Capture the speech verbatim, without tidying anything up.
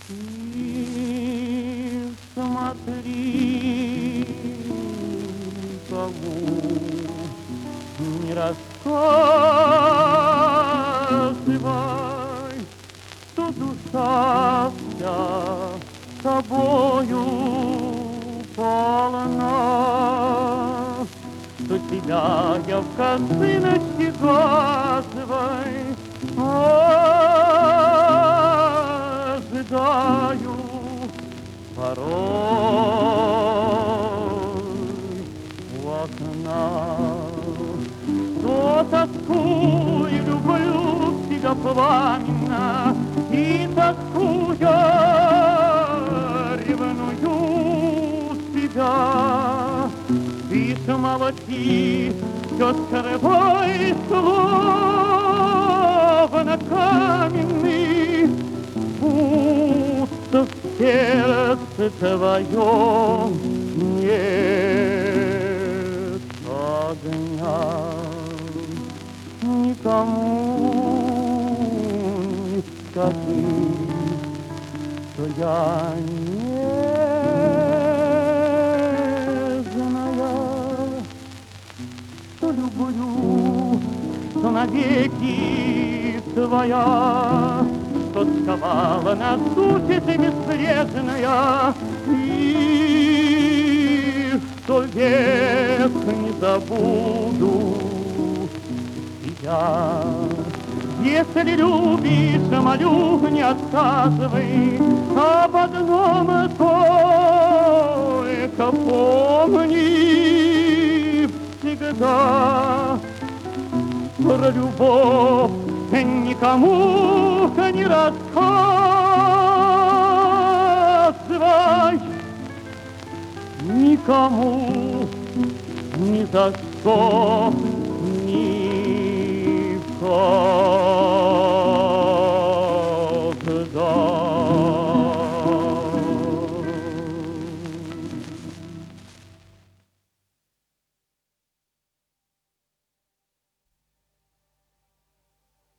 И смотри, кому не рассказывай, что душа вся тобою полна, что тебя я в косыночке газовой ожидаю порой у окна. Но тоскую, люблю тебя пламенно, и тоскую, ревную тебя. Ты молчи, все скрывай, словно каменный, будто в сердце твоем нет огня. Никому не скажи, что я нежная, что люблю, что навеки твоя, что сковала нас сути бесбрежная, и что век не забуду тебя. Если любишь, молю, не отказывай, об одном только помни всегда. Про любовь никому не рассказывай, никому ни за что, ни в ком.